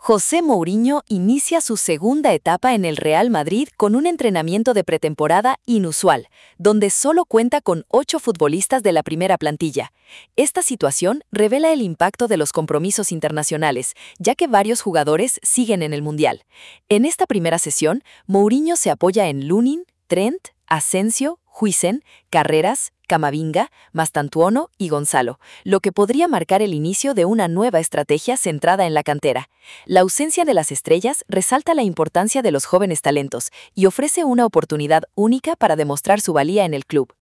José Mourinho inicia su segunda etapa en el Real Madrid con un entrenamiento de pretemporada inusual, donde solo cuenta con 8 futbolistas de la primera plantilla. Esta situación revela el impacto de los compromisos internacionales, ya que varios jugadores siguen en el Mundial. En esta primera sesión, Mourinho se apoya en Lunin, Trent, Asensio, Huijsen, Carreras, Camavinga, Mastantuono y Gonzalo, lo que podría marcar el inicio de una nueva estrategia centrada en la cantera. La ausencia de las estrellas resalta la importancia de los jóvenes talentos y ofrece una oportunidad única para demostrar su valía en el club.